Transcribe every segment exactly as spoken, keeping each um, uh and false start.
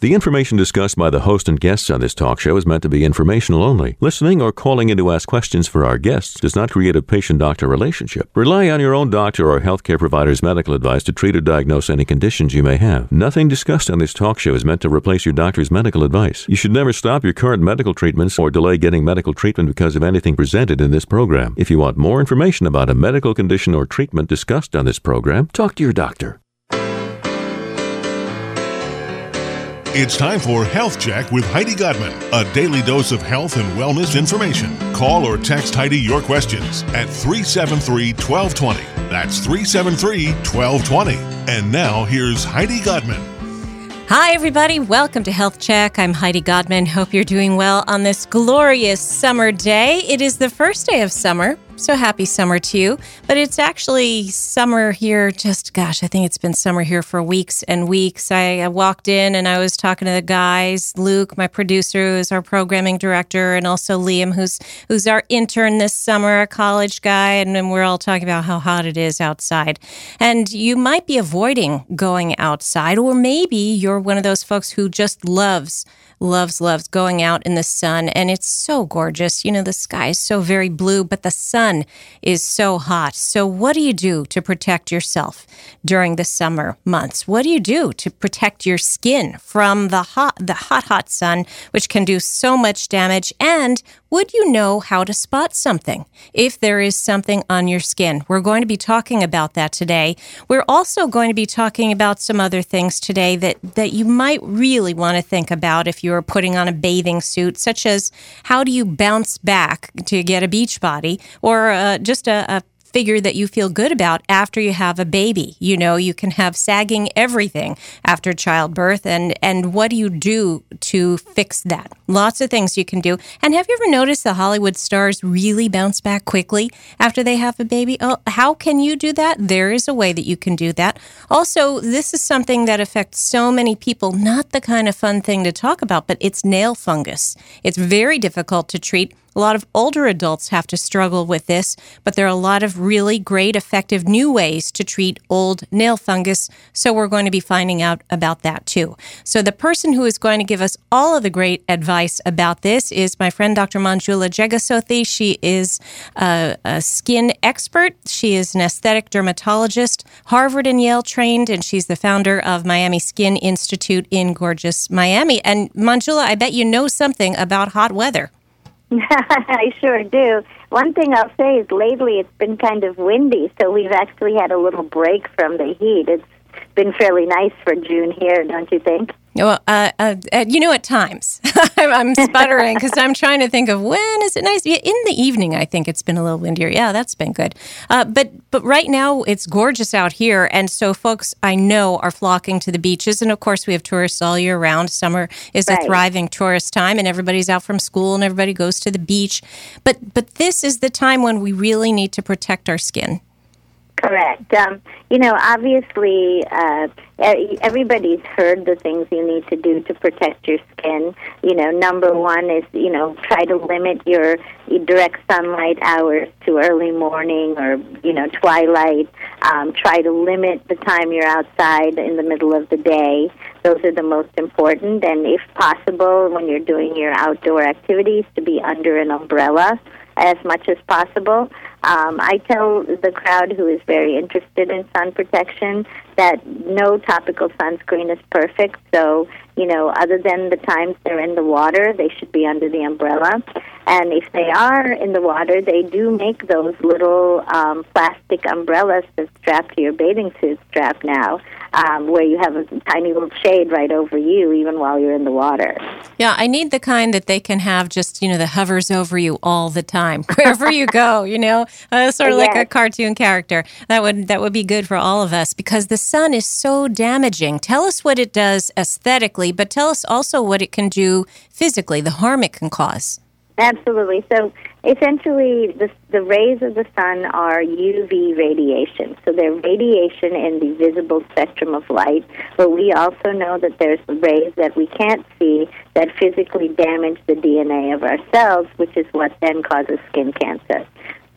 The information discussed by the host and guests on this talk show is meant to be informational only. Listening or calling in to ask questions for our guests does not create a patient-doctor relationship. Rely on your own doctor or healthcare provider's medical advice to treat or diagnose any conditions you may have. Nothing discussed on this talk show is meant to replace your doctor's medical advice. You should never stop your current medical treatments or delay getting medical treatment because of anything presented in this program. If you want more information about a medical condition or treatment discussed on this program, talk to your doctor. It's time for Health Check with Heidi Godman, a daily dose of health and wellness information. Call or text Heidi your questions at three seven three, one two two zero. That's three seven three, one two two zero. And now here's Heidi Godman. Hi, everybody. Welcome to Health Check. I'm Heidi Godman. Hope you're doing well on this glorious summer day. It is the first day of summer, so happy summer to you. But it's actually summer here. Just, gosh, I think it's been summer here for weeks and weeks. I, I walked in and I was talking to the guys, Luke, my producer, who is our programming director, and also Liam, who's who's our intern this summer, a college guy, and, and we're all talking about how hot it is outside. And you might be avoiding going outside, or maybe you're one of those folks who just loves loves, loves going out in the sun, and it's so gorgeous. You know, the sky is so very blue, but the sun is so hot. So what do you do to protect yourself during the summer months? What do you do to protect your skin from the hot, the hot, hot sun, which can do so much damage? And would you know how to spot something if there is something on your skin? We're going to be talking about that today. We're also going to be talking about some other things today that, that you might really want to think about if you're putting on a bathing suit, such as how do you bounce back to get a beach body, or uh, just a, a figure that you feel good about after you have a baby. You know, you can have sagging everything after childbirth, and, and what do you do to fix that? Lots of things you can do. And have you ever noticed the Hollywood stars really bounce back quickly after they have a baby? Oh, how can you do that? There is a way that you can do that. Also, this is something that affects so many people, not the kind of fun thing to talk about, but it's nail fungus. It's very difficult to treat. A lot of older adults have to struggle with this, but there are a lot of really great, effective new ways to treat old nail fungus, so we're going to be finding out about that too. So the person who is going to give us all of the great advice about this is my friend Doctor Manjula Jegasothi. She is a, a skin expert. She is an aesthetic dermatologist, Harvard and Yale trained, and she's the founder of Miami Skin Institute in gorgeous Miami. And Manjula, I bet you know something about hot weather. I sure do. One thing I'll say is lately it's been kind of windy, so we've actually had a little break from the heat. It's been fairly nice for June here, don't you think? Well, uh, uh, you know, at times I'm sputtering because I'm trying to think of when is it nice. In the evening, I think it's been a little windier. Yeah, that's been good. Uh, but but right now it's gorgeous out here, and so folks I know are flocking to the beaches. And of course, we have tourists all year round. Summer is right. a thriving tourist time, and everybody's out from school and everybody goes to the beach. But but this is the time when we really need to protect our skin. Correct. Um, you know, obviously, uh, everybody's heard the things you need to do to protect your skin. You know, number one is, you know, try to limit your, your direct sunlight hours to early morning or, you know, twilight. Um, try to limit the time you're outside in the middle of the day. Those are the most important. And if possible, when you're doing your outdoor activities, to be under an umbrella as much as possible. Um, I tell the crowd who is very interested in sun protection that no topical sunscreen is perfect. So, you know, other than the times they're in the water, they should be under the umbrella. And if they are in the water, they do make those little um, plastic umbrellas that strap to your bathing suit strap now, um, where you have a tiny little shade right over you even while you're in the water. Yeah, I need the kind that they can have just, you know, that hovers over you all the time, wherever you go, you know, uh, sort of yes. like a cartoon character. That would that would be good for all of us because the sun is so damaging. Tell us what it does aesthetically, but tell us also what it can do physically, the harm it can cause. Absolutely. So essentially, the, the rays of the sun are U V radiation. So they're radiation in the visible spectrum of light, but we also know that there's rays that we can't see that physically damage the D N A of our cells, which is what then causes skin cancer.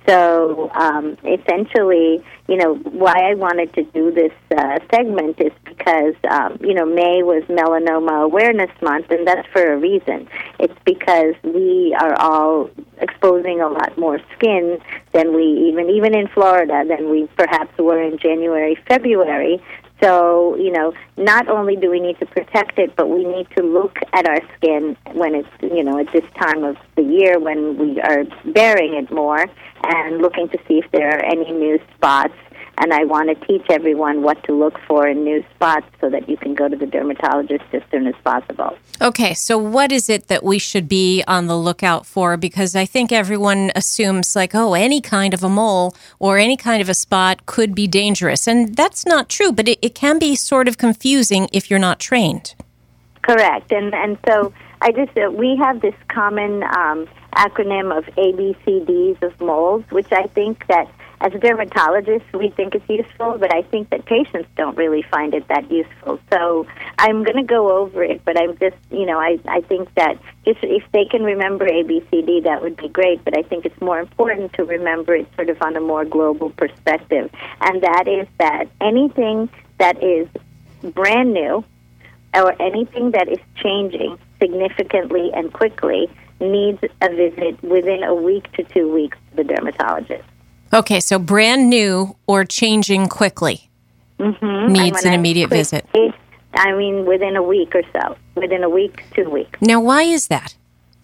So um, essentially, you know, why I wanted to do this uh, segment is because, um, you know, May was Melanoma Awareness Month, and that's for a reason. It's because we are all exposing a lot more skin than we even, even in Florida, than we perhaps were in January, February. So, you know, not only do we need to protect it, but we need to look at our skin when it's, you know, at this time of the year when we are bearing it more and looking to see if there are any new spots. And I want to teach everyone what to look for in new spots so that you can go to the dermatologist as soon as possible. Okay, so what is it that we should be on the lookout for? Because I think everyone assumes like, oh, any kind of a mole or any kind of a spot could be dangerous. And that's not true, but it, it can be sort of confusing if you're not trained. Correct. And and so I just, uh, we have this common um, acronym of A B C Ds of moles, which I think that as dermatologists, we think it's useful, but I think that patients don't really find it that useful. So I'm going to go over it, but I'm just, you know, I, I think that if, if they can remember A B C D, that would be great, but I think it's more important to remember it sort of on a more global perspective, and that is that anything that is brand new or anything that is changing significantly and quickly needs a visit within a week to two weeks to the dermatologist. Okay, so brand new or changing quickly mm-hmm. needs an I immediate quick, visit. I mean, within a week or so, within a week, two weeks. Now, why is that?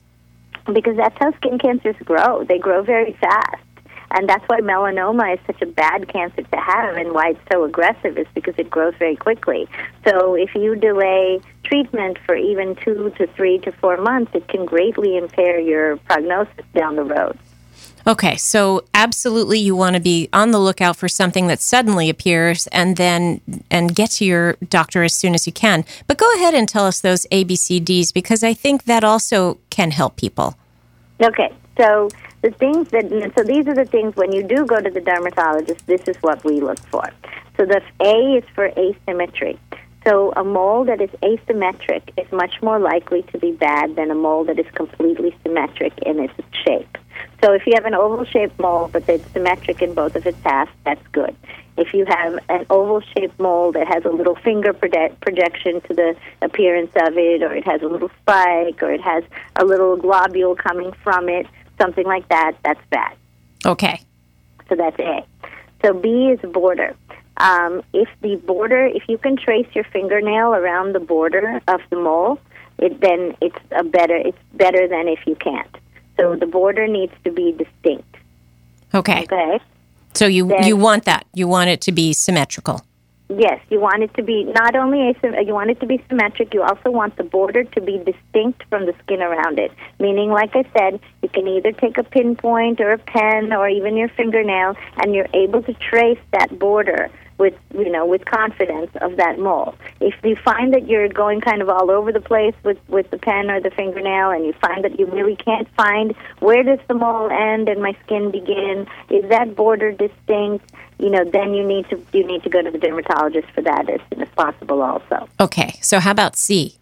Because that's how skin cancers grow. They grow very fast. And that's why melanoma is such a bad cancer to have and why it's so aggressive is because it grows very quickly. So if you delay treatment for even two to three to four months, it can greatly impair your prognosis down the road. Okay, so absolutely you want to be on the lookout for something that suddenly appears and then and get to your doctor as soon as you can. But go ahead and tell us those A B C Ds because I think that also can help people. Okay, so the things that, so these are the things when you do go to the dermatologist, this is what we look for. So the A is for asymmetry. So a mole that is asymmetric is much more likely to be bad than a mole that is completely symmetric in its shape. So if you have an oval-shaped mole but it's symmetric in both of its halves, that's good. If you have an oval-shaped mole that has a little finger proje- projection to the appearance of it, or it has a little spike, or it has a little globule coming from it, something like that, that's bad. Okay. So that's A. So B is border. Um, if the border, if you can trace your fingernail around the border of the mole, it, then it's a better. It's better than if you can't. So the border needs to be distinct. Okay. Okay. So you Then, you want that. You want it to be symmetrical. Yes, you want it to be not only asym- you want it to be symmetric, you also want the border to be distinct from the skin around it. Meaning, like I said, you can either take a pinpoint or a pen or even your fingernail, and you're able to trace that border with, you know, with confidence of that mole. If you find that you're going kind of all over the place with, with the pen or the fingernail, and you find that you really can't find where does the mole end and my skin begin, is that border distinct? You know, then you need to you need to go to the dermatologist for that as soon as possible also. Okay, so how about C?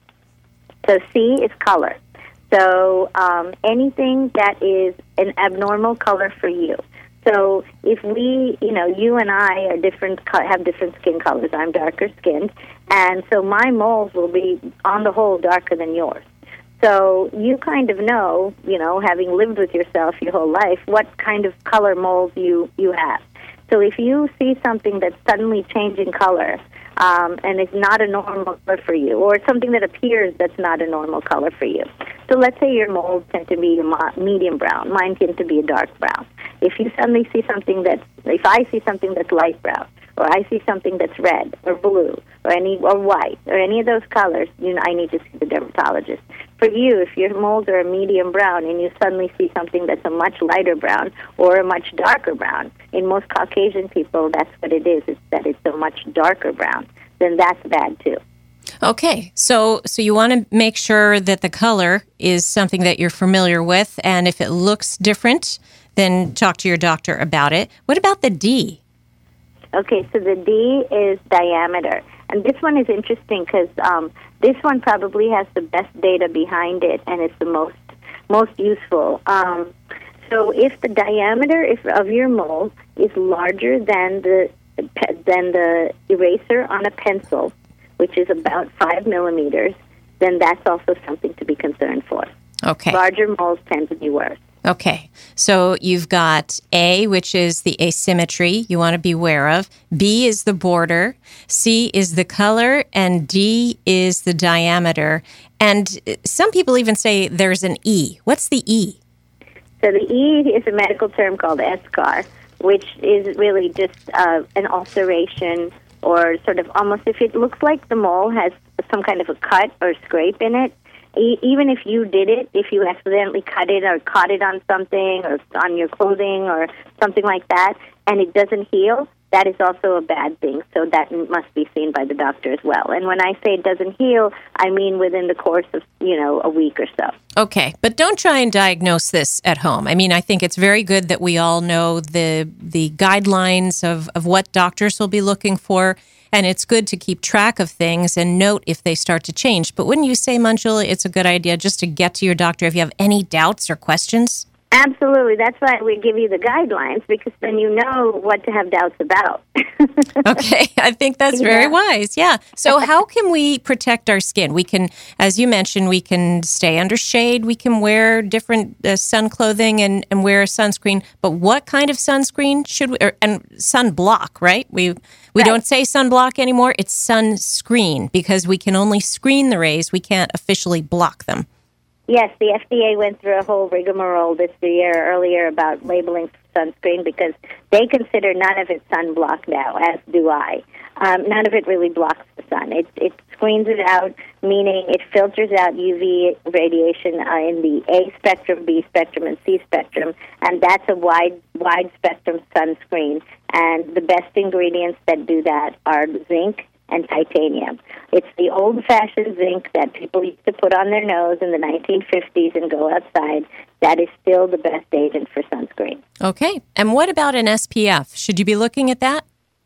So C is color. So um, anything that is an abnormal color for you. So if we, you know, you and I are different, have different skin colors. I'm darker skinned, and so my moles will be, on the whole, darker than yours. So you kind of know, you know, having lived with yourself your whole life, what kind of color moles you, you have. So if you see something that's suddenly changing color um, and is not a normal color for you, or something that appears that's not a normal color for you. So let's say your moles tend to be a medium brown. Mine tend to be a dark brown. If you suddenly see something that's, if I see something that's light brown, or I see something that's red or blue or any or white or any of those colors, you know, I need to see the dermatologist. For you, if your moles are a medium brown and you suddenly see something that's a much lighter brown or a much darker brown, in most Caucasian people, that's what it is, is that it's a much darker brown, then that's bad too. Okay, so so you want to make sure that the color is something that you're familiar with, and if it looks different, then talk to your doctor about it. What about the D? Okay, so the D is diameter. And this one is interesting because um, this one probably has the best data behind it and is the most most useful. Um, So if the diameter if, of your mole is larger than the than the eraser on a pencil, which is about five millimeters, then that's also something to be concerned for. Okay. Larger moles tend to be worse. Okay. So you've got A, which is the asymmetry you want to be aware of. B is the border. C is the color. And D is the diameter. And some people even say there's an E. What's the E? So the E is a medical term called eschar, which is really just uh, an ulceration or sort of almost if it looks like the mole has some kind of a cut or scrape in it. E- even if you did it, if you accidentally cut it or caught it on something or on your clothing or something like that, and it doesn't heal, that is also a bad thing. So that must be seen by the doctor as well. And when I say it doesn't heal, I mean within the course of, you know, a week or so. Okay, but don't try and diagnose this at home. I mean, I think it's very good that we all know the the guidelines of, of what doctors will be looking for. And it's good to keep track of things and note if they start to change. But wouldn't you say, Manjula, it's a good idea just to get to your doctor if you have any doubts or questions? Absolutely. That's why we give you the guidelines, because then you know what to have doubts about. Okay. I think that's very yeah. wise. Yeah. So how can we protect our skin? We can, as you mentioned, we can stay under shade. We can wear different uh, sun clothing and, and wear a sunscreen. But what kind of sunscreen should we, or, and sunblock, right? We we right. don't say sunblock anymore. It's sunscreen because we can only screen the rays. We can't officially block them. Yes, the F D A went through a whole rigmarole this year earlier about labeling sunscreen because they consider none of it sunblock now, as do I. Um, none of it really blocks the sun. It, it screens it out, meaning it filters out U V radiation uh, in the A spectrum, B spectrum, and C spectrum, and that's a wide, wide spectrum sunscreen. And the best ingredients that do that are zinc and titanium. It's the old-fashioned zinc that people used to put on their nose in the nineteen fifties and go outside. That is still the best agent for sunscreen. Okay. And what about an S P F? Should you be looking at that?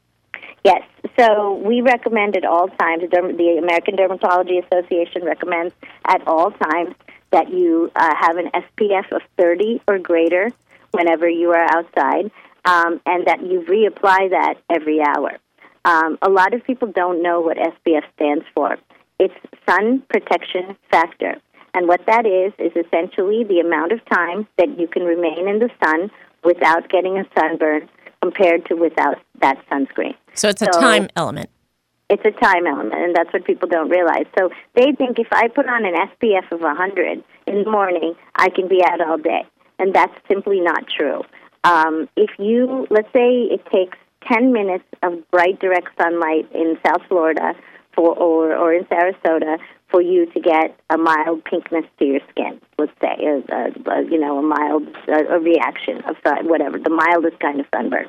Yes. So we recommend at all times, the American Dermatology Association recommends at all times that you uh, have an S P F of thirty or greater whenever you are outside, um, and that you reapply that every hour. Um, a lot of people don't know what S P F stands for. It's sun protection factor. And what that is, is essentially the amount of time that you can remain in the sun without getting a sunburn compared to without that sunscreen. So it's a so time element. It's a time element, and that's what people don't realize. So they think if I put on an S P F of one hundred in the morning, I can be out all day. And that's simply not true. Um, if you, let's say it takes ten minutes of bright, direct sunlight in South Florida for, or, or in Sarasota for you to get a mild pinkness to your skin, let's say, a, a, a, you know, a mild a, a reaction of sun, whatever, the mildest kind of sunburn.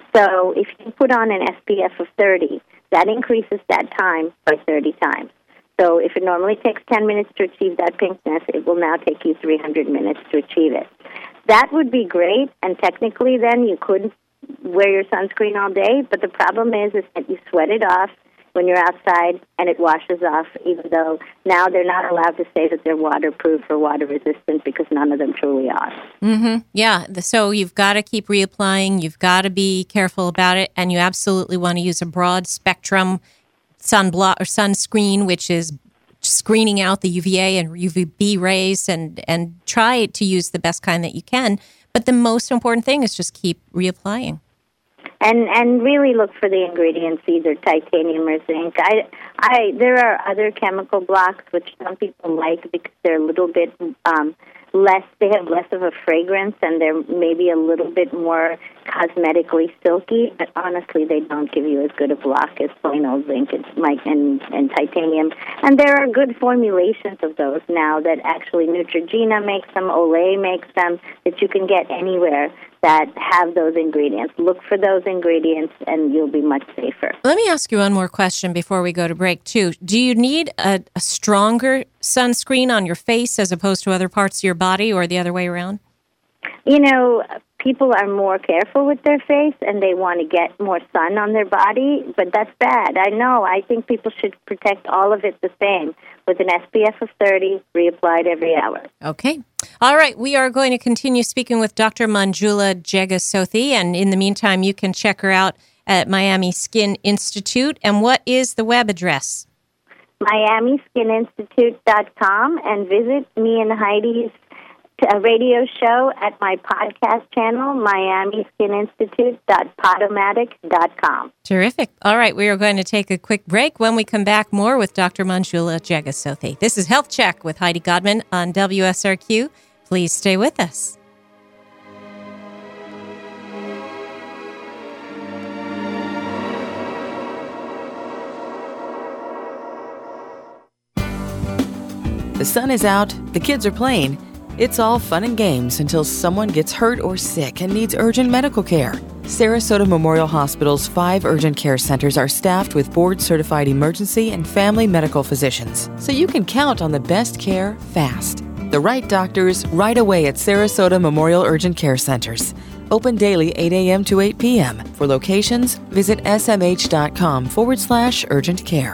So if you put on an S P F of thirty, that increases that time by thirty times. So if it normally takes ten minutes to achieve that pinkness, it will now take you three hundred minutes to achieve it. That would be great, and technically then you could wear your sunscreen all day, but the problem is, is that you sweat it off when you're outside and it washes off, even though now they're not allowed to say that they're waterproof or water resistant because none of them truly are. Mm-hmm. Yeah, so you've got to keep reapplying, you've got to be careful about it, and you absolutely want to use a broad spectrum sunblock or sunscreen, which is screening out the U V A and U V B rays, and, and try to use the best kind that you can. But the most important thing is just keep reapplying. And and really look for the ingredients, either titanium or zinc. I, I there are other chemical blocks which some people like because they're a little bit um, less. They have less of a fragrance and they're maybe a little bit more cosmetically silky. But honestly, they don't give you as good a block as plain old zinc and, and and titanium. And there are good formulations of those now that actually Neutrogena makes them, Olay makes them, that you can get anywhere that have those ingredients. Look for those ingredients and you'll be much safer. Let me ask you one more question before we go to break, too. Do you need a, a stronger sunscreen on your face as opposed to other parts of your body or the other way around? you know, people are more careful with their face and they want to get more sun on their body, but that's bad. I know. I think people should protect all of it the same with an S P F of thirty, reapplied every hour. Okay. All right. We are going to continue speaking with Doctor Manjula Jegasothi, and in the meantime, you can check her out at Miami Skin Institute. And what is the web address? Miami Skin Institute dot com, and visit me and Heidi's uh, radio show at my podcast channel, Miami Skin Institute dot podomatic dot com. Terrific. All right, we are going to take a quick break. When we come back, more with Doctor Manjula Jegasothi. This is Health Check with Heidi Godman on W S R Q. Please stay with us. The sun is out, the kids are playing. It's all fun and games until someone gets hurt or sick and needs urgent medical care. Sarasota Memorial Hospital's five urgent care centers are staffed with board-certified emergency and family medical physicians, so you can count on the best care fast. The right doctors right away at Sarasota Memorial Urgent Care Centers. Open daily eight a.m. to eight p.m. For locations, visit smh.com forward slash urgent care.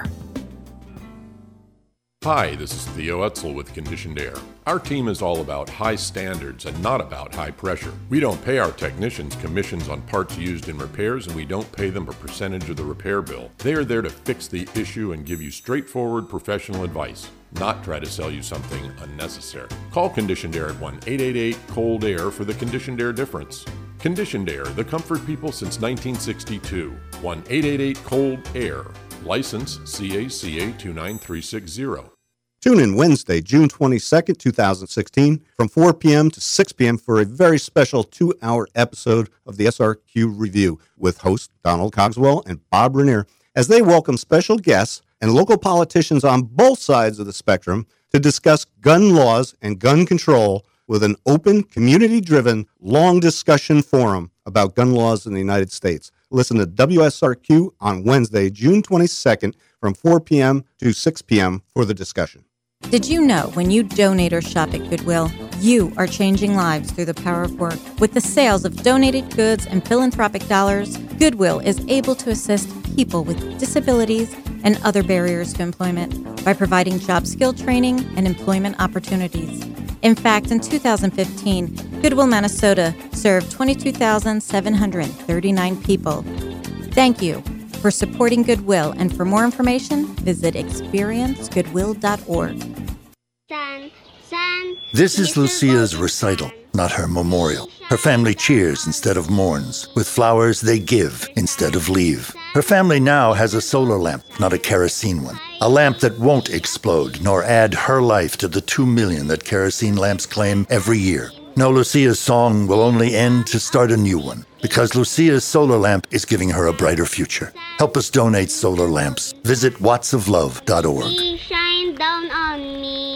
Hi, this is Theo Etzel with Conditioned Air. Our team is all about high standards and not about high pressure. We don't pay our technicians commissions on parts used in repairs, and we don't pay them a percentage of the repair bill. They are there to fix the issue and give you straightforward professional advice, not try to sell you something unnecessary. Call Conditioned Air at one eight eight eight cold air for the Conditioned Air difference. Conditioned Air, the comfort people since nineteen sixty-two. one eight eight eight cold air. License C A C A two nine three six zero. Tune in Wednesday, June twenty-second, twenty sixteen, from four p.m. to six p.m. for a very special two-hour episode of the S R Q Review with hosts Donald Cogswell and Bob Rainier, as they welcome special guests and local politicians on both sides of the spectrum to discuss gun laws and gun control with an open, community-driven, long discussion forum about gun laws in the United States. Listen to W S R Q on Wednesday, June twenty-second, from four p.m. to six p.m. for the discussion. Did you know when you donate or shop at Goodwill, you are changing lives through the power of work? With the sales of donated goods and philanthropic dollars, Goodwill is able to assist people with disabilities and other barriers to employment by providing job skill training and employment opportunities. In fact, in two thousand fifteen, Goodwill Minnesota served twenty-two thousand seven hundred thirty-nine people. Thank you for supporting Goodwill, and for more information, visit experience goodwill dot org. This is Lucia's recital, not her memorial. Her family cheers instead of mourns. With flowers, they give instead of leave. Her family now has a solar lamp, not a kerosene one. A lamp that won't explode, nor add her life to the two million that kerosene lamps claim every year. No, Lucia's song will only end to start a new one, because Lucia's solar lamp is giving her a brighter future. Help us donate solar lamps. Visit watts of love dot org. Shine down on me.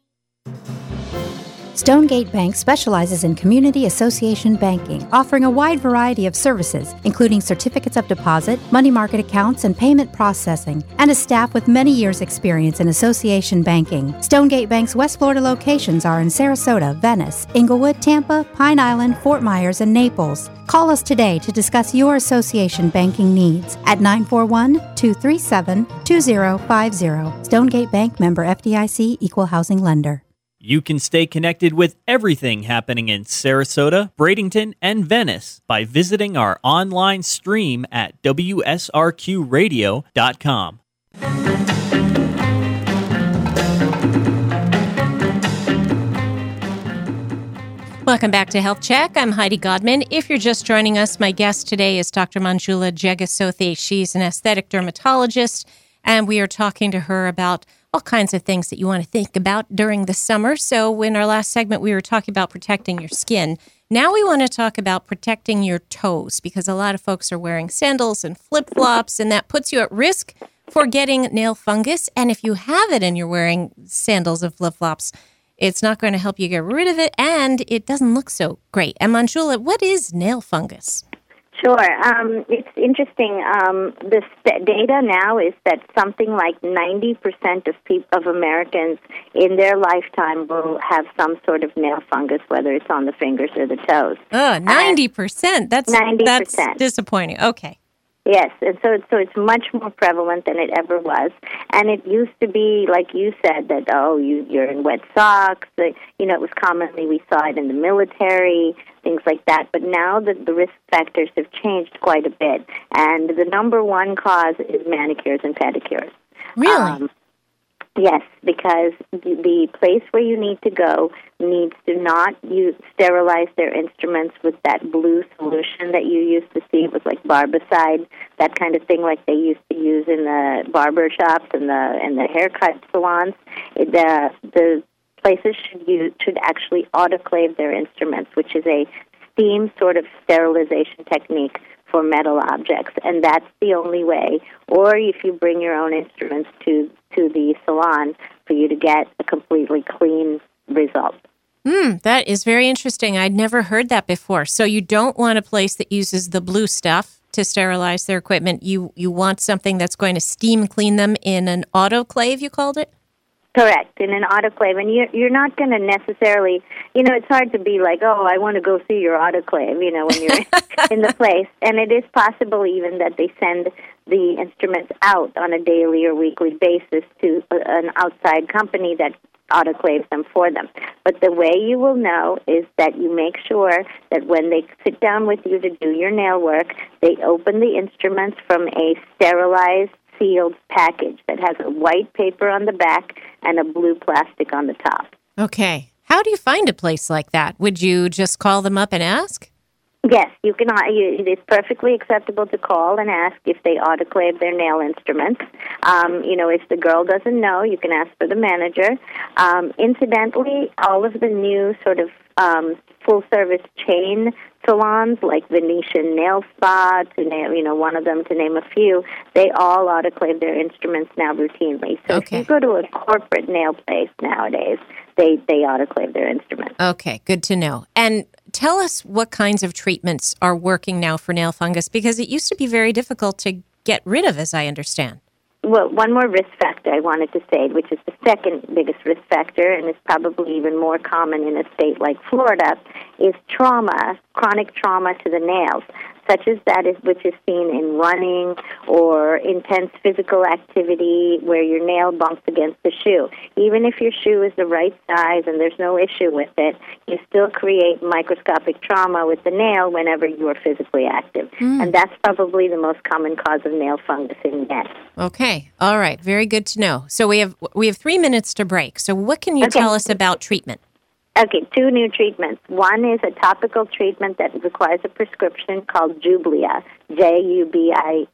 Stonegate Bank specializes in community association banking, offering a wide variety of services, including certificates of deposit, money market accounts, and payment processing, and a staff with many years' experience in association banking. Stonegate Bank's West Florida locations are in Sarasota, Venice, Inglewood, Tampa, Pine Island, Fort Myers, and Naples. Call us today to discuss your association banking needs at nine four one, two three seven, two zero five zero. Stonegate Bank, member F D I C, equal housing lender. You can stay connected with everything happening in Sarasota, Bradenton, and Venice by visiting our online stream at W S R Q radio dot com. Welcome back to Health Check. I'm Heidi Godman. If you're just joining us, my guest today is Doctor Manjula Jegasothi. She's an aesthetic dermatologist, and we are talking to her about all kinds of things that you want to think about during the summer. So in our last segment, we were talking about protecting your skin. Now we want to talk about protecting your toes, because a lot of folks are wearing sandals and flip-flops, and that puts you at risk for getting nail fungus. And if you have it and you're wearing sandals and flip-flops, it's not going to help you get rid of it, and it doesn't look so great. And Manjula, what is nail fungus? Sure. Um, it's interesting. Um, the st- data now is that something like ninety percent of peop- of Americans in their lifetime will have some sort of nail fungus, whether it's on the fingers or the toes. Oh, ninety percent. That's ninety percent. That's disappointing. Okay. Yes, and so so it's much more prevalent than it ever was. And it used to be, like you said, that, oh, you, you're in wet socks. Uh, you know, it was commonly, we saw it in the military, things like that. But now the, the risk factors have changed quite a bit. And the number one cause is manicures and pedicures. Really? Um, yes, because the, the place where you need to go needs to not use, sterilize their instruments with that blue solution that you used to see. It was like barbicide, that kind of thing, like they used to use in the barber shops and the and the haircut salons. It, the the places should use should actually autoclave their instruments, which is a steam sort of sterilization technique for metal objects, and that's the only way. Or if you bring your own instruments to to the salon for you to get a completely clean result. Hmm, that is very interesting. I'd never heard that before. So you don't want a place that uses the blue stuff to sterilize their equipment. You you want something that's going to steam clean them in an autoclave, you called it? Correct, in an autoclave. And you're, you're not going to necessarily, you know, it's hard to be like, oh, I want to go see your autoclave, you know, when you're in the place. And it is possible even that they send the instruments out on a daily or weekly basis to an outside company that autoclaves them for them. But the way you will know is that you make sure that when they sit down with you to do your nail work, they open the instruments from a sterilized, sealed package that has a white paper on the back and a blue plastic on the top. Okay. How do you find a place like that? Would you just call them up and ask? Yes, you can. It is perfectly acceptable to call and ask if they autoclave their nail instruments. Um, you know, if the girl doesn't know, you can ask for the manager. Um, incidentally, all of the new sort of um, full-service chain salons, like Venetian Nail Spa, to name, you know, one of them to name a few, they all autoclave their instruments now routinely. So Okay. if you go to a corporate nail place nowadays, they, they autoclave their instruments. Okay, good to know. And tell us what kinds of treatments are working now for nail fungus, because it used to be very difficult to get rid of, as I understand. Well, one more risk factor I wanted to say, which is the second biggest risk factor, and is probably even more common in a state like Florida, is trauma, chronic trauma to the nails, such as that is which is seen in running or intense physical activity where your nail bumps against the shoe. Even if your shoe is the right size and there's no issue with it, you still create microscopic trauma with the nail whenever you are physically active. Mm. And that's probably the most common cause of nail fungus in men. Okay. All right. Very good to know. So we have we have three minutes to break. So what can you Okay. tell us about treatment? Okay, two new treatments. One is a topical treatment that requires a prescription called Jublia, J U B I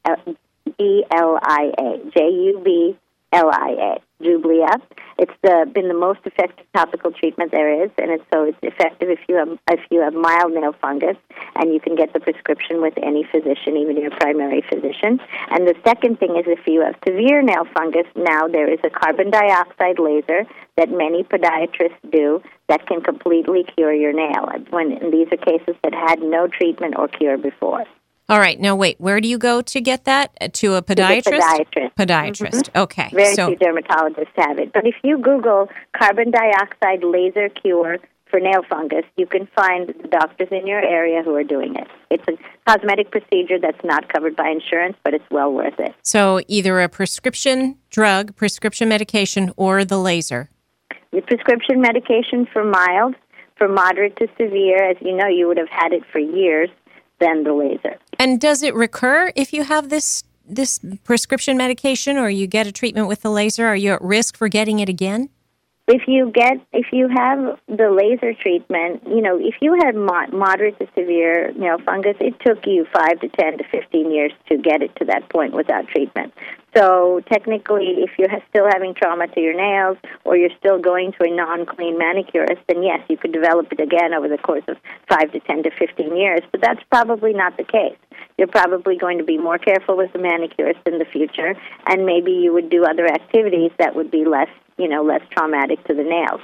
B L I A, J U B L I A, Jublia. It's the, been the most effective topical treatment there is, and it's, so it's effective if you have if you have mild nail fungus, and you can get the prescription with any physician, even your primary physician. And the second thing is if you have severe nail fungus, now there is a carbon dioxide laser that many podiatrists do that can completely cure your nail. When and these are cases that had no treatment or cure before. All right. Now, wait. Where do you go to get that? Uh, To a To podiatrist? the podiatrist. Podiatrist. Mhm. Okay. Very so, few dermatologists have it. But if you Google carbon dioxide laser cure for nail fungus, you can find the doctors in your area who are doing it. It's a cosmetic procedure that's not covered by insurance, but it's well worth it. so either a prescription drug, prescription medication, or the laser. The prescription medication for mild, for moderate to severe, as you know, you would have had it for years, then the laser. And does it recur if you have this this prescription medication, or you get a treatment with the laser? Are you at risk for getting it again? If you get, if you have the laser treatment, you know, if you had mo- moderate to severe nail fungus, it took you five to ten to fifteen years to get it to that point without treatment. So technically, if you're still having trauma to your nails, or you're still going to a non-clean manicurist, then yes, you could develop it again over the course of five to ten to fifteen years. But that's probably not the case. You're probably going to be more careful with the manicurist in the future, and maybe you would do other activities that would be less, you know, less traumatic to the nails.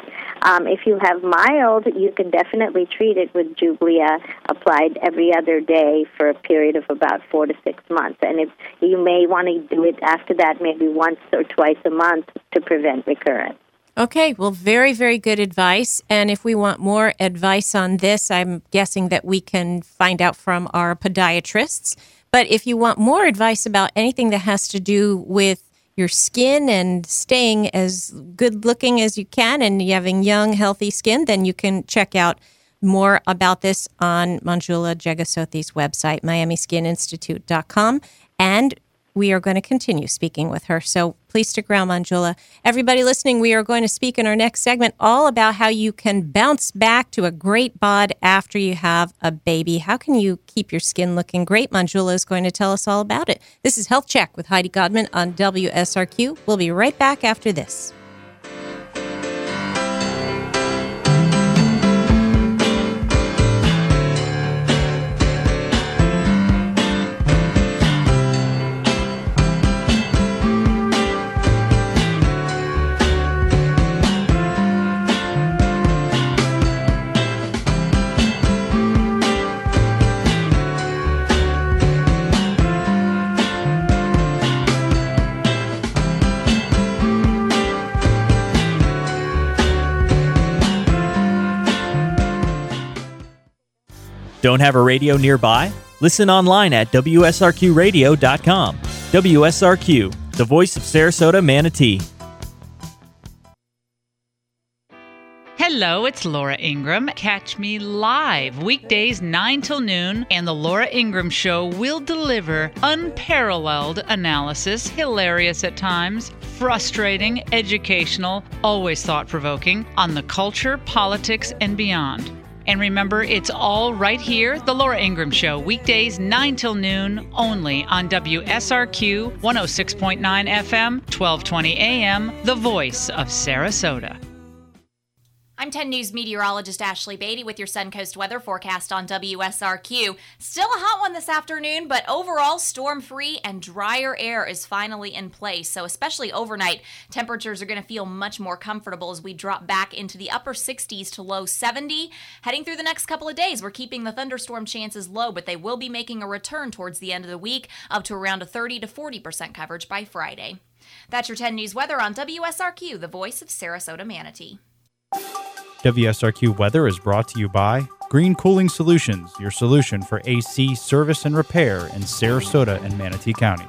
Um, if you have mild, you can definitely treat it with Jublia applied every other day for a period of about four to six months. And if you may want to do it after that, maybe once or twice a month to prevent recurrence. Okay, well, very, very good advice. And if we want more advice on this, I'm guessing that we can find out from our podiatrists. But if you want more advice about anything that has to do with your skin and staying as good looking as you can and having young, healthy skin, then you can check out more about this on Manjula Jegasothy's website, Miami Skin Institute dot com. And we are going to continue speaking with her. So please stick around, Manjula. Everybody listening, we are going to speak in our next segment all about how you can bounce back to a great bod after you have a baby. How can you keep your skin looking great? Manjula is going to tell us all about it. This is Health Check with Heidi Godman on W S R Q. We'll be right back after this. Don't have a radio nearby? Listen online at W S R Q radio dot com. W S R Q, the voice of Sarasota, Manatee. Hello, it's Laura Ingram. Catch me live weekdays nine till noon, and the Laura Ingram Show will deliver unparalleled analysis, hilarious at times, frustrating, educational, always thought-provoking, on the culture, politics, and beyond. And remember, it's all right here, The Laura Ingram Show, weekdays nine till noon, only on W S R Q one oh six point nine F M, twelve twenty A M, the voice of Sarasota. I'm ten News meteorologist Ashley Beatty with your Suncoast weather forecast on W S R Q. Still a hot one this afternoon, but overall storm-free and drier air is finally in place. So especially overnight, temperatures are going to feel much more comfortable as we drop back into the upper sixties to low seventy. Heading through the next couple of days, we're keeping the thunderstorm chances low, but they will be making a return towards the end of the week, up to around a thirty to forty percent coverage by Friday. That's your ten News weather on W S R Q, the voice of Sarasota, Manatee. W S R Q weather is brought to you by Green Cooling Solutions, your solution for A C service and repair in Sarasota and Manatee counties.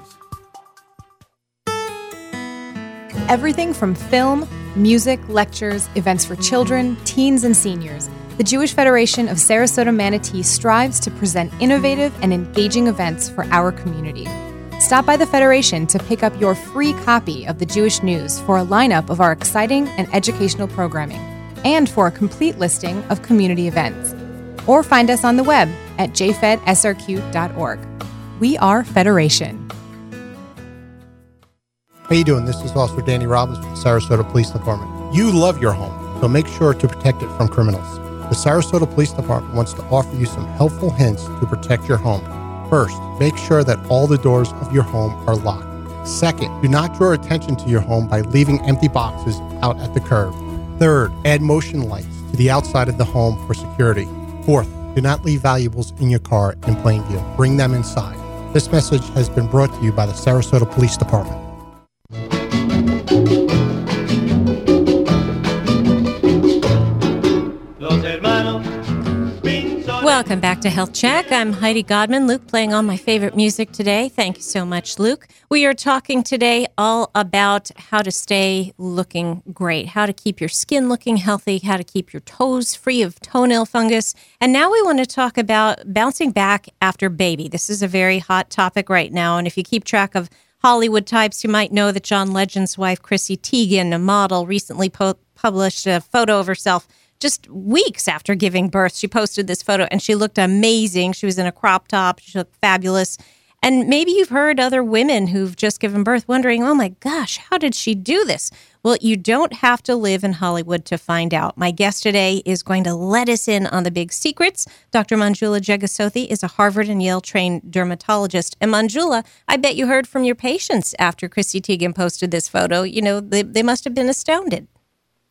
Everything from film, music, lectures, events for children, teens, and seniors. The Jewish Federation of Sarasota Manatee strives to present innovative and engaging events for our community. Stop by the Federation to pick up your free copy of the Jewish News for a lineup of our exciting and educational programming, and for a complete listing of community events. Or find us on the web at j fed s r q dot org. We are Federation. How you doing? This is Officer Danny Robbins from the Sarasota Police Department. You love your home, so make sure to protect it from criminals. The Sarasota Police Department wants to offer you some helpful hints to protect your home. First, make sure that all the doors of your home are locked. Second, do not draw attention to your home by leaving empty boxes out at the curb. Third, add motion lights to the outside of the home for security. Fourth, do not leave valuables in your car in plain view. Bring them inside. This message has been brought to you by the Sarasota Police Department. Welcome back to Health Check. I'm Heidi Godman. Luke playing all my favorite music today. Thank you so much, Luke. We are talking today all about how to stay looking great, how to keep your skin looking healthy, how to keep your toes free of toenail fungus. And now we want to talk about bouncing back after baby. This is a very hot topic right now. And if you keep track of Hollywood types, you might know that John Legend's wife, Chrissy Teigen, a model, recently po- published a photo of herself just weeks after giving birth. She posted this photo and she looked amazing. She was in a crop top. She looked fabulous. And maybe you've heard other women who've just given birth wondering, oh my gosh, how did she do this? Well, you don't have to live in Hollywood to find out. My guest today is going to let us in on the big secrets. Doctor Manjula Jegasothy is a Harvard and Yale trained dermatologist. And Manjula, I bet you heard from your patients after Chrissy Teigen posted this photo. You know, they, they must have been astounded.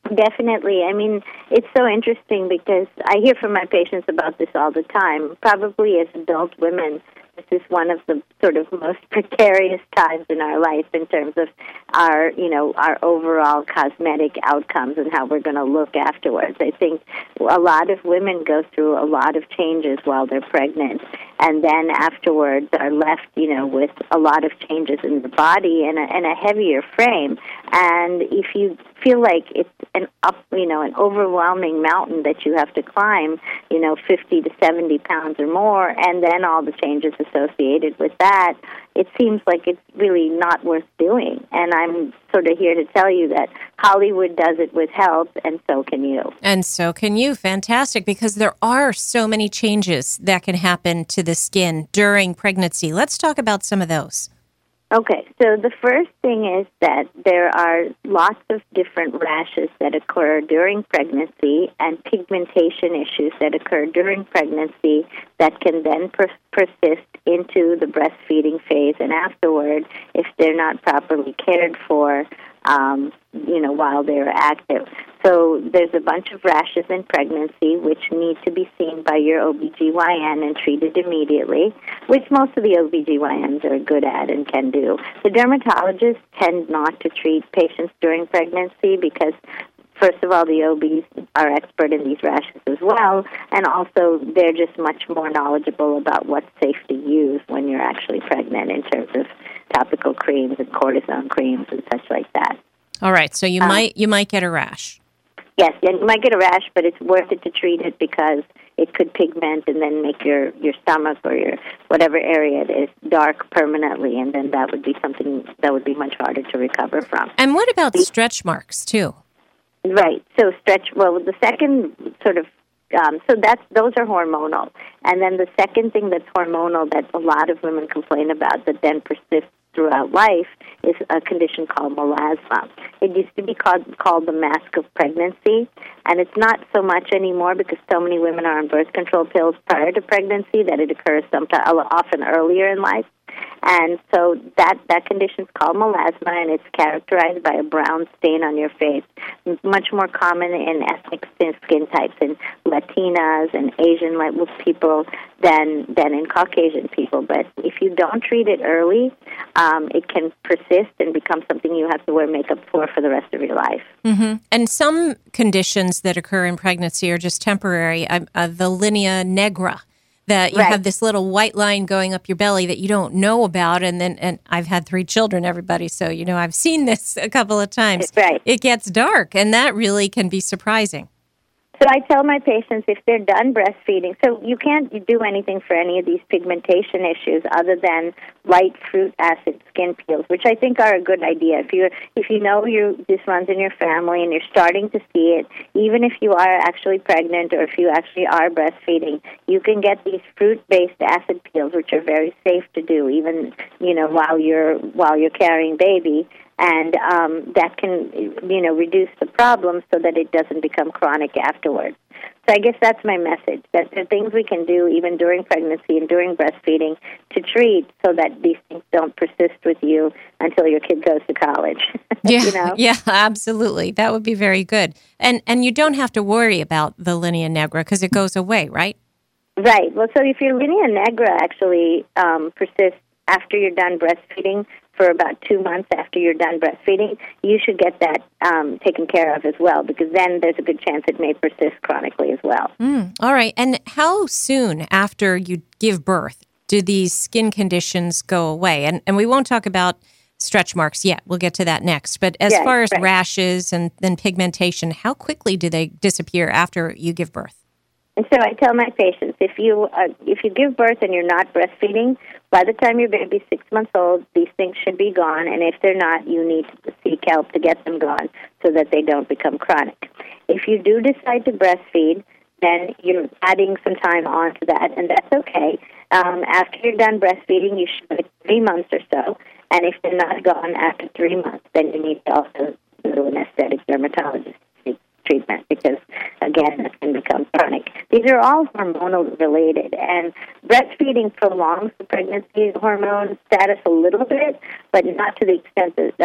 Definitely. I mean, it's so interesting because I hear from my patients about this all the time. Probably as adult women, this is one of the sort of most precarious times in our life in terms of our, you know, our overall cosmetic outcomes and how we're going to look afterwards. I think a lot of women go through a lot of changes while they're pregnant, and then afterwards are left, you know, with a lot of changes in the body and a, and a heavier frame. And if you feel like it's an up, you know, an overwhelming mountain that you have to climb, you know, fifty to seventy pounds or more, and then all the changes associated with that, it seems like it's really not worth doing. And I'm sort of here to tell you that Hollywood does it with help, and so can you. And so can you. Fantastic, because there are so many changes that can happen to the skin during pregnancy. Let's talk about some of those. Okay, so the first thing is that there are lots of different rashes that occur during pregnancy and pigmentation issues that occur during pregnancy that can then per- persist into the breastfeeding phase and afterward if they're not properly cared for, um, you know, while they're active. So there's a bunch of rashes in pregnancy which need to be seen by your O B G Y N and treated immediately, which most of the O B G Y Ns are good at and can do. The dermatologists tend not to treat patients during pregnancy because, first of all, the O Bs are expert in these rashes as well, and also they're just much more knowledgeable about what's safe to use when you're actually pregnant in terms of topical creams and cortisone creams and such like that. All right, so you um, might you might get a rash. Yes, and you might get a rash, but it's worth it to treat it because it could pigment and then make your, your stomach or your whatever area it is dark permanently, and then that would be something that would be much harder to recover from. And what about stretch marks, too? Right. So stretch, well, the second sort of, um, so that's, those are hormonal. And then the second thing that's hormonal that a lot of women complain about that then persists throughout life is a condition called melasma. It used to be called, called the mask of pregnancy, and it's not so much anymore because so many women are on birth control pills prior to pregnancy that it occurs sometime, often earlier in life. And so that, that condition is called melasma, and it's characterized by a brown stain on your face, much more common in ethnic skin types, in Latinas and Asian people than, than in Caucasian people. But if you don't treat it early, um, it can persist and become something you have to wear makeup for for the rest of your life. Mm-hmm. And some conditions that occur in pregnancy are just temporary. Uh, uh, the linea nigra. That you right. have this little white line going up your belly that you don't know about. And then, and I've had three children, everybody, so, you know, I've seen this a couple of times. Right. It gets dark, and that really can be surprising. So I tell my patients if they're done breastfeeding, so you can't do anything for any of these pigmentation issues other than light fruit acid skin peels, which I think are a good idea. If you if you know you this runs in your family and you're starting to see it, even if you are actually pregnant or if you actually are breastfeeding, you can get these fruit-based acid peels, which are very safe to do, even you know while you're while you're carrying baby. And um, that can, you know, reduce the problem so that it doesn't become chronic afterwards. So I guess that's my message, that there are things we can do even during pregnancy and during breastfeeding to treat so that these things don't persist with you until your kid goes to college. Yeah, you know? Yeah, absolutely. That would be very good. And and you don't have to worry about the linea nigra because it goes away, right? Right. Well, so if your linea nigra actually um, persists after you're done breastfeeding, for about two months after you're done breastfeeding, you should get that um, taken care of as well, because then there's a good chance it may persist chronically as well. Mm, all right. And how soon after you give birth do these skin conditions go away? And and we won't talk about stretch marks yet. We'll get to that next. But as yes, far as right. rashes and then pigmentation, how quickly do they disappear after you give birth? And so I tell my patients, if you uh, if you give birth and you're not breastfeeding, by the time your baby's six months old, these things should be gone. And if they're not, you need to seek help to get them gone so that they don't become chronic. If you do decide to breastfeed, then you're adding some time onto that, and that's okay. Um, after you're done breastfeeding, you should wait three months or so. And if they're not gone after three months, then you need to also go to an aesthetic dermatologist treatment because, again, that can become chronic. These are all hormonal related, and breastfeeding prolongs the pregnancy hormone status a little bit, but not to the extent that uh,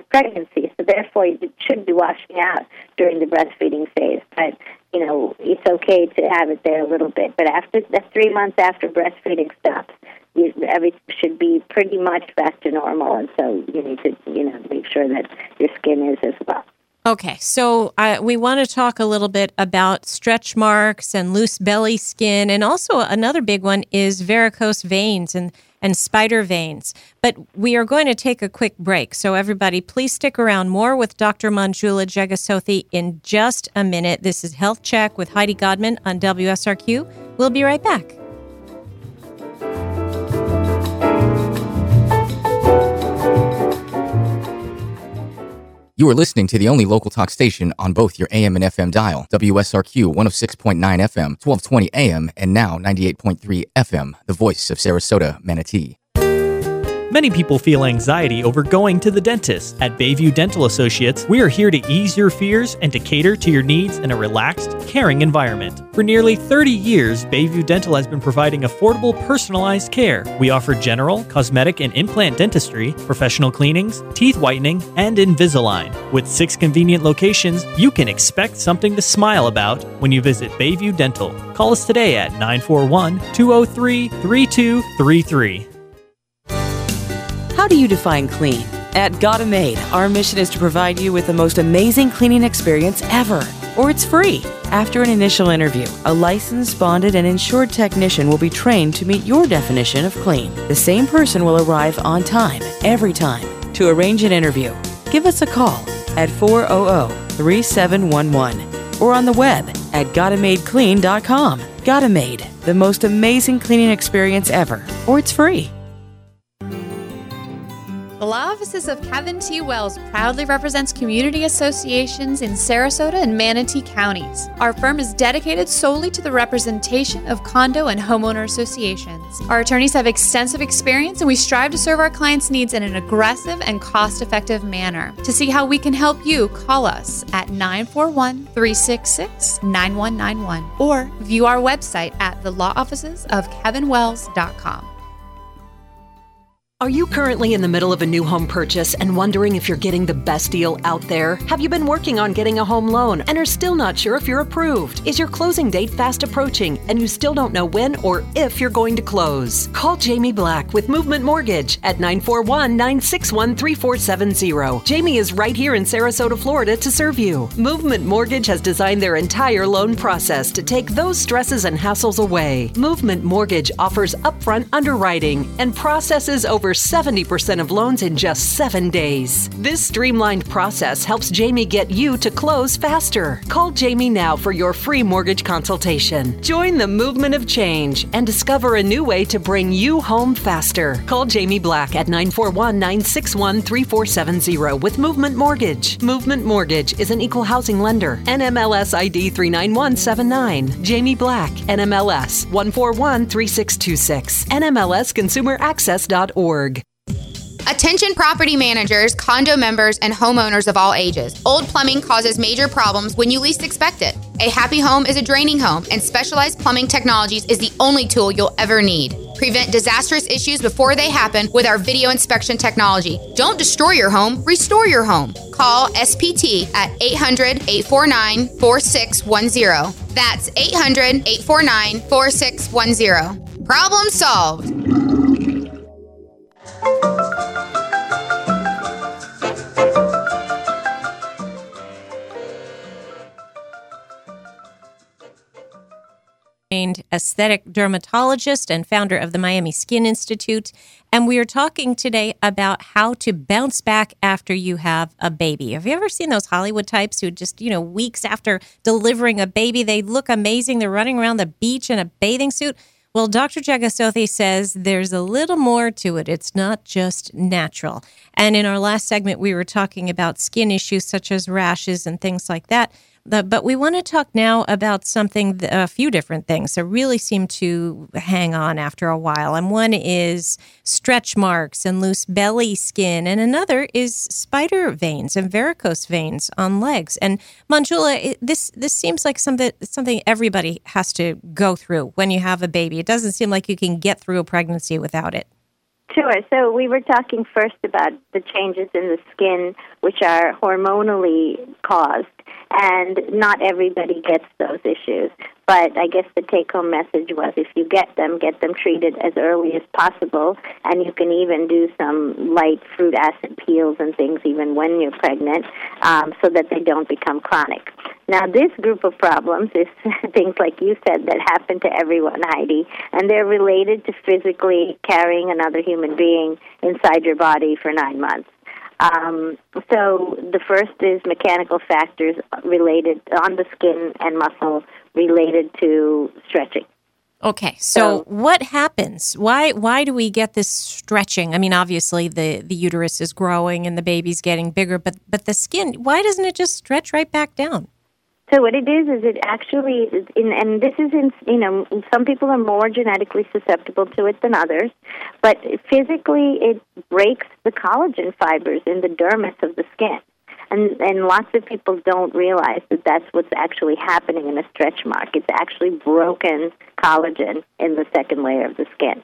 pregnancy. So therefore, it should be washing out during the breastfeeding phase. But, you know, it's okay to have it there a little bit. But after the three months after breastfeeding stops, you, everything should be pretty much back to normal. And so you need to, you know, make sure that your skin is as well. Okay, so uh, we want to talk a little bit about stretch marks and loose belly skin, and also another big one is varicose veins and, and spider veins. But we are going to take a quick break, so everybody please stick around. More with Doctor Manjula Jegasothy in just a minute. This is Health Check with Heidi Godman on W S R Q. We'll be right back. You are listening to the only local talk station on both your A M and F M dial, W S R Q one oh six point nine F M, twelve twenty A M, and now ninety-eight point three F M, the voice of Sarasota, Manatee. Many people feel anxiety over going to the dentist. At Bayview Dental Associates, we are here to ease your fears and to cater to your needs in a relaxed, caring environment. For nearly thirty years, Bayview Dental has been providing affordable, personalized care. We offer general, cosmetic, and implant dentistry, professional cleanings, teeth whitening, and Invisalign. With six convenient locations, you can expect something to smile about when you visit Bayview Dental. Call us today at nine four one, two oh three, three two three three. How do you define clean? At Gotta Made, our mission is to provide you with the most amazing cleaning experience ever, or it's free. After an initial interview, a licensed, bonded, and insured technician will be trained to meet your definition of clean. The same person will arrive on time, every time. To arrange an interview, give us a call at four hundred, three seven one one or on the web at gotta made clean dot com. Gotta Made, the most amazing cleaning experience ever, or it's free. The law offices of Kevin T. Wells proudly represents community associations in Sarasota and Manatee counties. Our firm is dedicated solely to the representation of condo and homeowner associations. Our attorneys have extensive experience and we strive to serve our clients' needs in an aggressive and cost-effective manner. To see how we can help you, call us at nine four one, three six six, nine one nine one or view our website at the law offices of kevin wells dot com. Are you currently in the middle of a new home purchase and wondering if you're getting the best deal out there? Have you been working on getting a home loan and are still not sure if you're approved? Is your closing date fast approaching and you still don't know when or if you're going to close? Call Jamie Black with Movement Mortgage at nine four one, nine six one, three four seven zero. Jamie is right here in Sarasota, Florida to serve you. Movement Mortgage has designed their entire loan process to take those stresses and hassles away. Movement Mortgage offers upfront underwriting and processes over seventy percent of loans in just seven days. This streamlined process helps Jamie get you to close faster. Call Jamie now for your free mortgage consultation. Join the movement of change and discover a new way to bring you home faster. Call Jamie Black at nine four one, nine six one, three four seven zero with Movement Mortgage. Movement Mortgage is an equal housing lender. N M L S I D three nine one seven nine. Jamie Black, N M L S one four one, three six two six. N M L S consumer access dot org. Attention property managers, condo members, and homeowners of all ages. Old plumbing causes major problems when you least expect it. A happy home is a draining home, and Specialized Plumbing Technologies is the only tool you'll ever need. Prevent disastrous issues before they happen with our video inspection technology. Don't destroy your home, restore your home. Call S P T at eight hundred, eight four nine, four six one zero. That's eight hundred, eight four nine, four six one zero. Problem solved. Aesthetic dermatologist and founder of the Miami Skin Institute. And we are talking today about how to bounce back after you have a baby. Have you ever seen those Hollywood types who just, you know, weeks after delivering a baby, they look amazing. They're running around the beach in a bathing suit. Well, Doctor Jegasothy says there's a little more to it. It's not just natural. And in our last segment, we were talking about skin issues such as rashes and things like that. But we want to talk now about something, a few different things that really seem to hang on after a while. And one is stretch marks and loose belly skin. And another is spider veins and varicose veins on legs. And Manjula, this this seems like something, something everybody has to go through when you have a baby. It doesn't seem like you can get through a pregnancy without it. Sure. So we were talking first about the changes in the skin, which are hormonally caused, and not everybody gets those issues. But I guess the take-home message was if you get them, get them treated as early as possible, and you can even do some light fruit acid peels and things even when you're pregnant um, so that they don't become chronic. Now, this group of problems is things like you said that happen to everyone, Heidi, and they're related to physically carrying another human being inside your body for nine months. Um, so the first is mechanical factors related on the skin and muscle related to stretching. Okay, so, so what happens? Why why do we get this stretching? I mean, obviously the, the uterus is growing and the baby's getting bigger, but but the skin, why doesn't it just stretch right back down? So what it is is it actually, in, and this is in, you know, some people are more genetically susceptible to it than others, but physically it breaks the collagen fibers in the dermis of the skin. And, and lots of people don't realize that that's what's actually happening in a stretch mark. It's actually broken collagen in the second layer of the skin.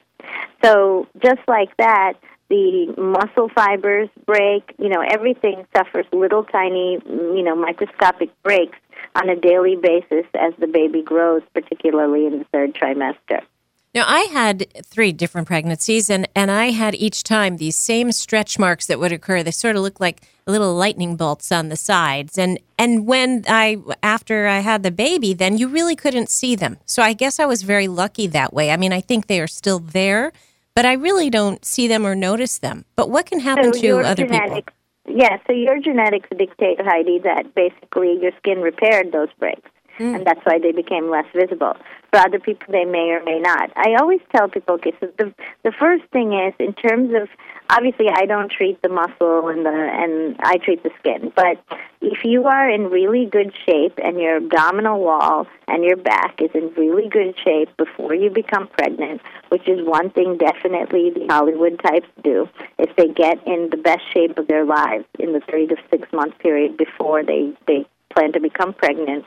So just like that, the muscle fibers break, you know, everything suffers little tiny, you know, microscopic breaks on a daily basis as the baby grows, particularly in the third trimester. Now, I had three different pregnancies, and, and I had each time these same stretch marks that would occur. They sort of look like little lightning bolts on the sides. And, and when I, after I had the baby, then you really couldn't see them. So I guess I was very lucky that way. I mean, I think they are still there, but I really don't see them or notice them. But what can happen so to other genetics, people? Yeah, so your genetics dictate, Heidi, that basically your skin repaired those breaks, mm. and that's why they became less visible. For other people, they may or may not. I always tell people, okay, so the the first thing is, in terms of, obviously I don't treat the muscle and the and I treat the skin, but if you are in really good shape and your abdominal wall and your back is in really good shape before you become pregnant, which is one thing definitely the Hollywood types do, if they get in the best shape of their lives in the three to six month period before they, they plan to become pregnant,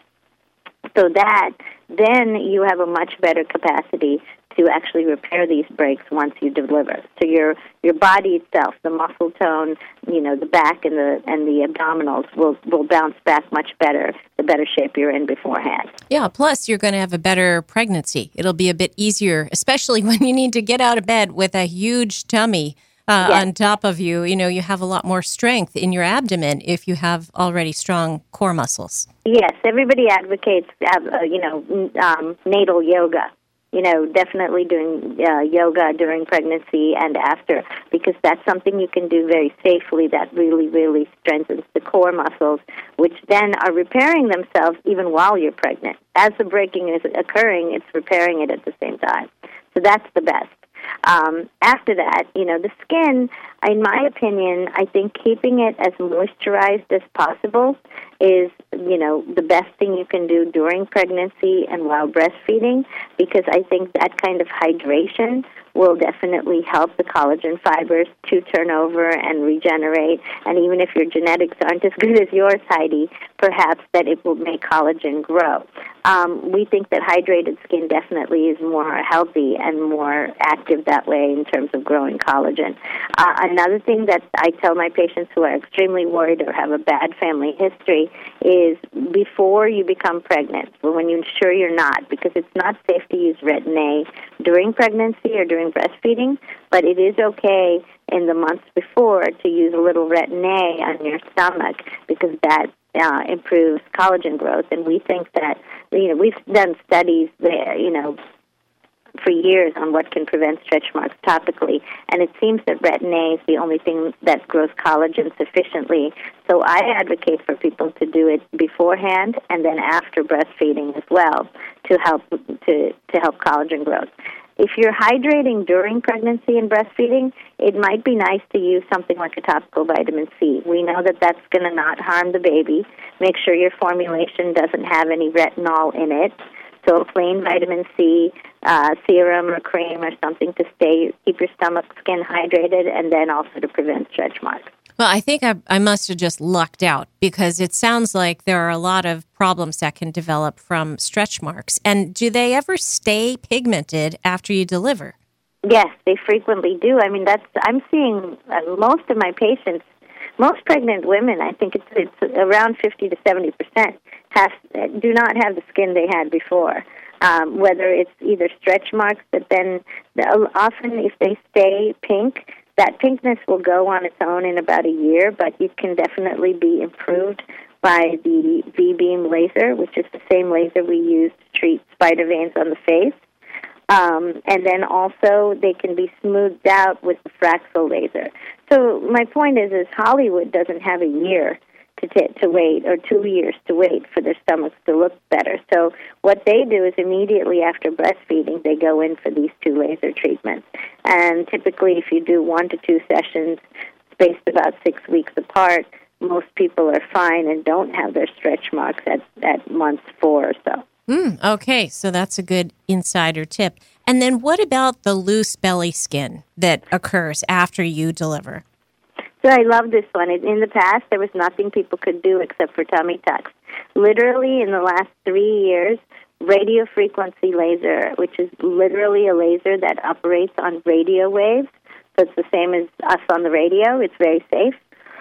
so that then you have a much better capacity to actually repair these breaks once you deliver. So your your body itself, the muscle tone, you know, the back and the and the abdominals will, will bounce back much better the better shape you're in beforehand. Yeah, plus you're going to have a better pregnancy. It'll be a bit easier, especially when you need to get out of bed with a huge tummy uh, yes. on top of you. You know, you have a lot more strength in your abdomen if you have already strong core muscles. Yes, everybody advocates, uh, you know, um, natal yoga. You know, definitely doing uh, yoga during pregnancy and after, because that's something you can do very safely that really, really strengthens the core muscles, which then are repairing themselves even while you're pregnant. As the breaking is occurring, it's repairing it at the same time. So that's the best. Um, after that, you know, the skin, in my opinion, I think keeping it as moisturized as possible is, you know, the best thing you can do during pregnancy and while breastfeeding, because I think that kind of hydration will definitely help the collagen fibers to turn over and regenerate. And even if your genetics aren't as good as yours, Heidi, perhaps that it will make collagen grow. Um, we think that hydrated skin definitely is more healthy and more active that way in terms of growing collagen. Uh, another thing that I tell my patients who are extremely worried or have a bad family history is before you become pregnant, or when you're sure you're not, because it's not safe to use Retin-A during pregnancy or during breastfeeding, but it is okay in the months before to use a little Retin-A on your stomach, because that uh, improves collagen growth. And we think that, you know, we've done studies there, you know, for years on what can prevent stretch marks topically, and it seems that Retin-A is the only thing that grows collagen sufficiently. So I advocate for people to do it beforehand and then after breastfeeding as well to help to, to help collagen growth. If you're hydrating during pregnancy and breastfeeding, it might be nice to use something like a topical vitamin C. We know that that's going to not harm the baby. Make sure your formulation doesn't have any retinol in it. So a plain vitamin C uh, serum or cream or something to stay, keep your stomach skin hydrated, and then also to prevent stretch marks. Well, I think I, I must have just lucked out, because it sounds like there are a lot of problems that can develop from stretch marks. And do they ever stay pigmented after you deliver? Yes, they frequently do. I mean, that's I'm seeing uh, most of my patients, most pregnant women, I think it's, it's around fifty to seventy percent, have, do not have the skin they had before. Um, whether it's either stretch marks, but then often if they stay pink, that pinkness will go on its own in about a year, but it can definitely be improved by the V-beam laser, which is the same laser we use to treat spider veins on the face. Um, and then also they can be smoothed out with the Fraxel laser. So my point is, is Hollywood doesn't have a year to t- to wait, or two years to wait for their stomachs to look better. So what they do is immediately after breastfeeding, they go in for these two laser treatments. And typically if you do one to two sessions spaced about six weeks apart, most people are fine and don't have their stretch marks at, at month four or so. Mm, okay, so that's a good insider tip. And then what about the loose belly skin that occurs after you deliver? So I love this one. In the past, there was nothing people could do except for tummy tucks. Literally, in the last three years, radio frequency laser, which is literally a laser that operates on radio waves, so it's the same as us on the radio, it's very safe,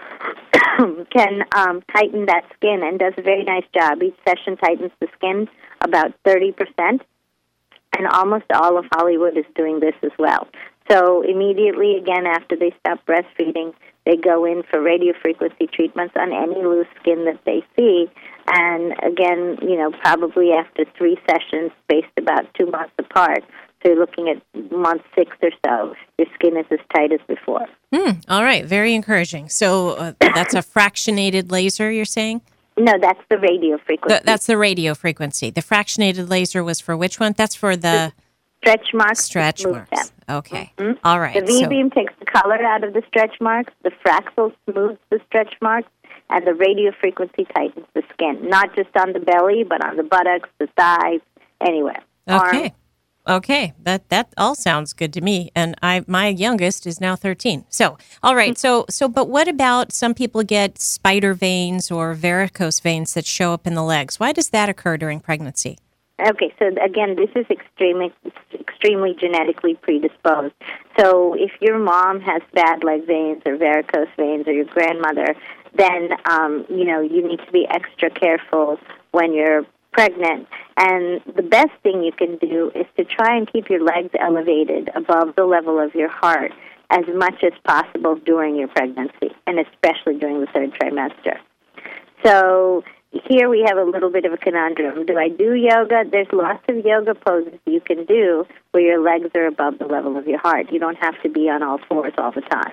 can um, tighten that skin and does a very nice job. Each session tightens the skin about thirty percent, and almost all of Hollywood is doing this as well. So immediately, again, after they stop breastfeeding, they go in for radio frequency treatments on any loose skin that they see. And again, you know, probably after three sessions spaced about two months apart, so you're looking at month six or so, your skin is as tight as before. Mm, all right, very encouraging. So uh, that's a fractionated laser, you're saying? No, that's the radio frequency. The, that's the radio frequency. The fractionated laser was for which one? That's for the... Stretch marks. Stretch marks. Them. Okay. Mm-hmm. All right. The V-beam so. takes the color out of the stretch marks. The Fraxel smooths the stretch marks. And the radio frequency tightens the skin. Not just on the belly, but on the buttocks, the thighs, anywhere. Okay. Arms. Okay. That that all sounds good to me. And I my youngest is now thirteen. So, all right. So, so but what about some people get spider veins or varicose veins that show up in the legs? Why does that occur during pregnancy? Okay, so again, this is extremely, extremely genetically predisposed. So if your mom has bad leg veins or varicose veins, or your grandmother, then um, you know you need to be extra careful when you're pregnant. And the best thing you can do is to try and keep your legs elevated above the level of your heart as much as possible during your pregnancy, and especially during the third trimester. So here we have a little bit of a conundrum. Do I do yoga? There's lots of yoga poses you can do where your legs are above the level of your heart. You don't have to be on all fours all the time.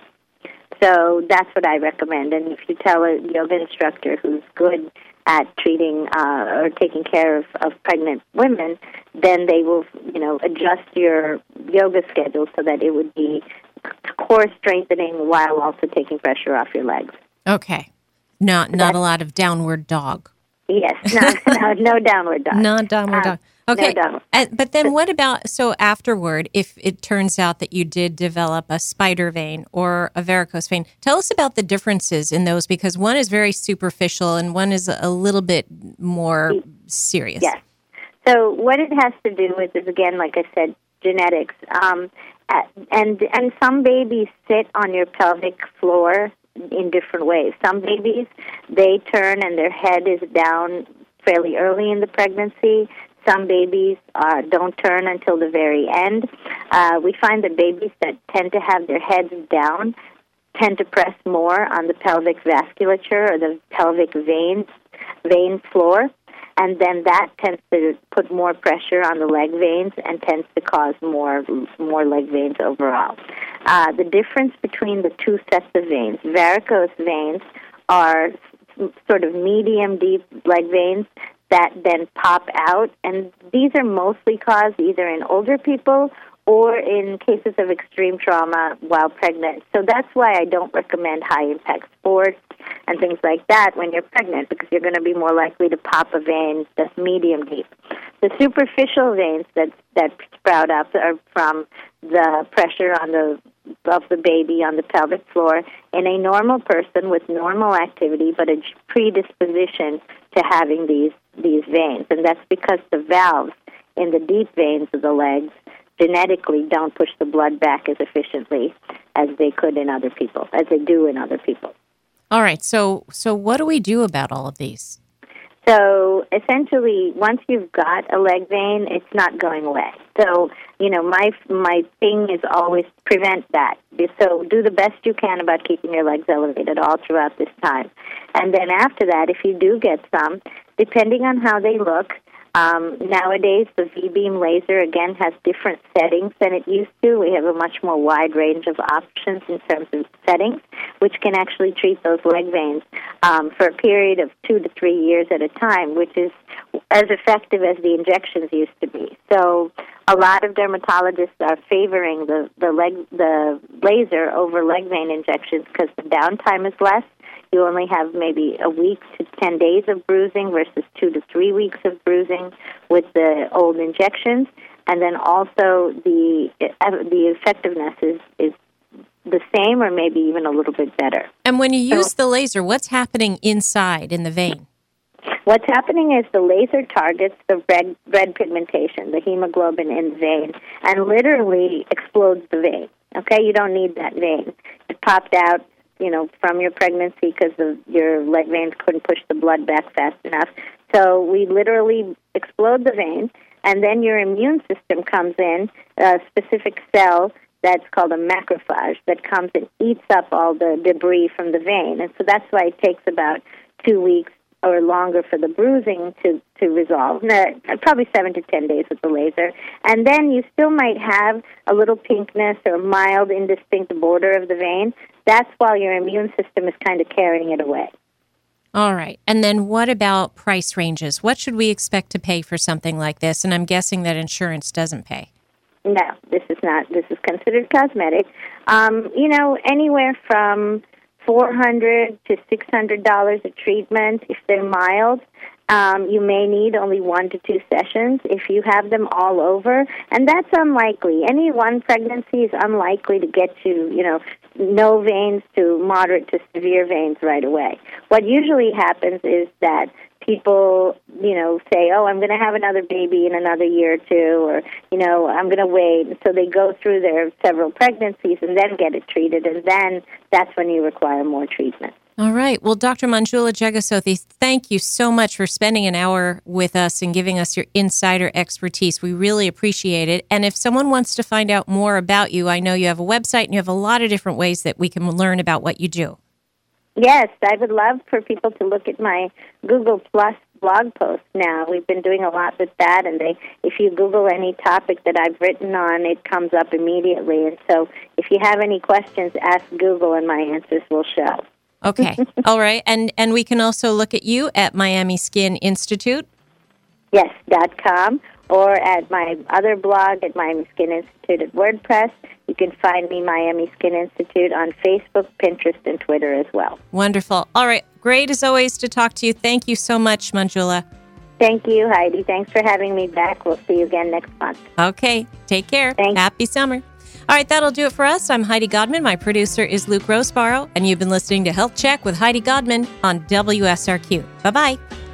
So that's what I recommend. And if you tell a yoga instructor who's good at treating uh, or taking care of, of pregnant women, then they will, you know, adjust your yoga schedule so that it would be core strengthening while also taking pressure off your legs. Okay. Not not a lot of downward dog. Yes, no, no, no downward dog. Not downward dog. Okay, no downward. Uh, but then what about, so afterward, if it turns out that you did develop a spider vein or a varicose vein, tell us about the differences in those, because one is very superficial and one is a little bit more serious. Yes. So what it has to do with is, again, like I said, genetics. Um, and and some babies sit on your pelvic floor in different ways. Some babies, they turn and their head is down fairly early in the pregnancy. Some babies uh, don't turn until the very end. Uh, we find that babies that tend to have their heads down tend to press more on the pelvic vasculature or the pelvic vein, vein floor, and then that tends to put more pressure on the leg veins and tends to cause more more leg veins overall. Uh, the difference between the two sets of veins, varicose veins are sort of medium deep leg veins that then pop out, and these are mostly caused either in older people or in cases of extreme trauma while pregnant. So that's why I don't recommend high-impact sports and things like that when you're pregnant, because you're going to be more likely to pop a vein that's medium deep. The superficial veins that that sprout up are from the pressure on the of the baby on the pelvic floor in a normal person with normal activity, but a predisposition to having these these veins, and that's because the valves in the deep veins of the legs genetically don't push the blood back as efficiently as they could in other people, as they do in other people. All right. So, so what do we do about all of these? So essentially, once you've got a leg vein, it's not going away. So, you know, my my thing is always prevent that. So do the best you can about keeping your legs elevated all throughout this time. And then after that, if you do get some, depending on how they look, Um, nowadays, the V-beam laser, again, has different settings than it used to. We have a much more wide range of options in terms of settings, which can actually treat those leg veins um, for a period of two to three years at a time, which is as effective as the injections used to be. So a lot of dermatologists are favoring the, the, leg, the laser over leg vein injections because the downtime is less. You only have maybe a week to ten days of bruising versus two to three weeks of bruising with the old injections. And then also the the effectiveness is, is the same or maybe even a little bit better. And when you use so, the laser, what's happening inside in the vein? What's happening is the laser targets the red red pigmentation, the hemoglobin in the vein, and literally explodes the vein. Okay, you don't need that vein. It popped out, you know, from your pregnancy because your leg veins couldn't push the blood back fast enough. So we literally explode the vein, and then your immune system comes in, a specific cell that's called a macrophage that comes and eats up all the debris from the vein. And so that's why it takes about two weeks or longer for the bruising to, to resolve, no, probably seven to ten days with the laser. And then you still might have a little pinkness or mild indistinct border of the vein. That's while your immune system is kind of carrying it away. All right. And then what about price ranges? What should we expect to pay for something like this? And I'm guessing that insurance doesn't pay. No, this is not. This is considered cosmetic. Um, you know, anywhere from four hundred dollars to six hundred dollars a treatment if they're mild. Um, you may need only one to two sessions if you have them all over, and that's unlikely. Any one pregnancy is unlikely to get you, you know, no veins to moderate to severe veins right away. What usually happens is that people, you know, say, oh, I'm going to have another baby in another year or two, or, you know, I'm going to wait. So they go through their several pregnancies and then get it treated, and then that's when you require more treatment. All right. Well, Doctor Manjula Jegasothi, thank you so much for spending an hour with us and giving us your insider expertise. We really appreciate it. And if someone wants to find out more about you, I know you have a website and you have a lot of different ways that we can learn about what you do. Yes, I would love for people to look at my Google Plus blog post now. We've been doing a lot with that, and they, if you Google any topic that I've written on, it comes up immediately. And so if you have any questions, ask Google, and my answers will show. Okay. All right. And and we can also look at you at Miami Skin Institute. Yes, dot com, or at my other blog at Miami Skin Institute at WordPress. You can find me, Miami Skin Institute, on Facebook, Pinterest, and Twitter as well. Wonderful. All right. Great as always to talk to you. Thank you so much, Manjula. Thank you, Heidi. Thanks for having me back. We'll see you again next month. Okay. Take care. Thanks. Happy summer. All right, that'll do it for us. I'm Heidi Godman. My producer is Luke Roseborough, and you've been listening to Health Check with Heidi Godman on W S R Q. Bye-bye.